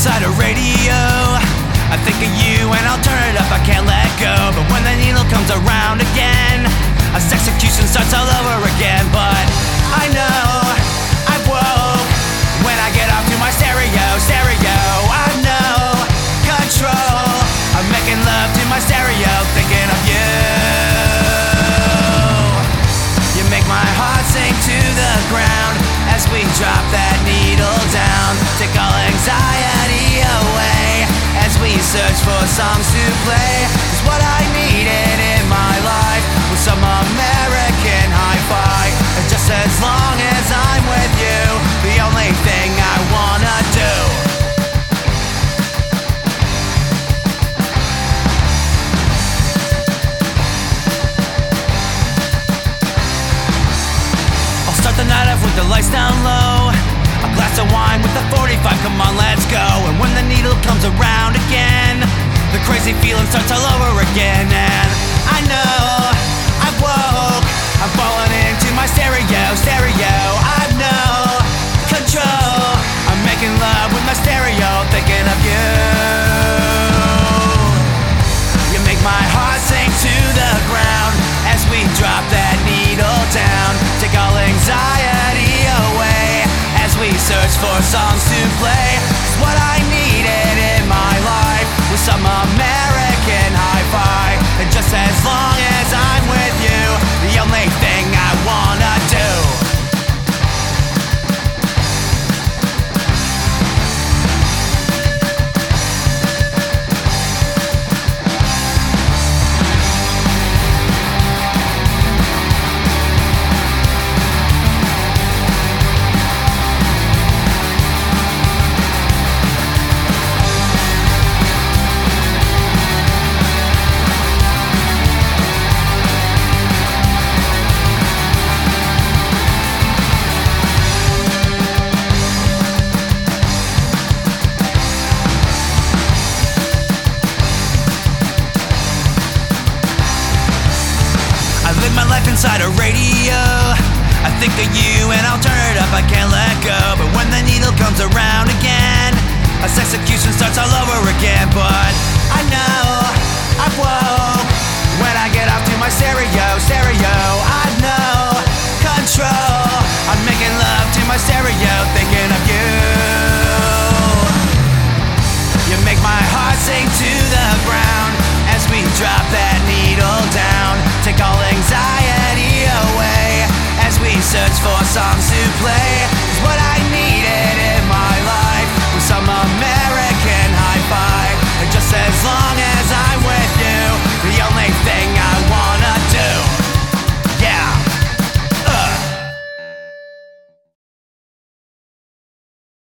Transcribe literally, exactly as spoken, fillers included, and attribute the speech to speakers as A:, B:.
A: inside a radio. I think of you and I'll turn it up, I can't let go. But when the needle comes around again, a sexecution starts all over again. But I know I woke when I get off to my stereo, stereo. I know control, I'm making love to my stereo, thinking of you. You make my heart sink to the ground as we drop that needle down. Take all anxiety away as we search for songs to play. 'Cause what I needed in my life was some American hi-fi. And just as long as I'm with you, the only thing I wanna do. I'll start the night off with the lights down low, a glass of wine with a forty-five, come on, let's go. And when the needle comes around again, the crazy feeling starts all over again. And I know I woke, I'm falling into my stereo, stereo. I know control, I'm making love with my stereo, thinking of you. You make my heart sink to the ground as we drop that needle down. Take all anxiety away as we search for songs to play. 'Cause what I needed in my life was some American hi-fi. And just as long as I'm with you, the only thing I wanna do. Live my life inside a radio. I think of you and I'll turn it up, I can't let go. But when the needle comes around again, a sexecution starts all over again. But I know I woke when I get off to my stereo, stereo. I know control, I'm making love to my stereo, thinking of you. You make my heart sink to the ground as we drop that needle down. Take all anxiety away as we search for songs to play.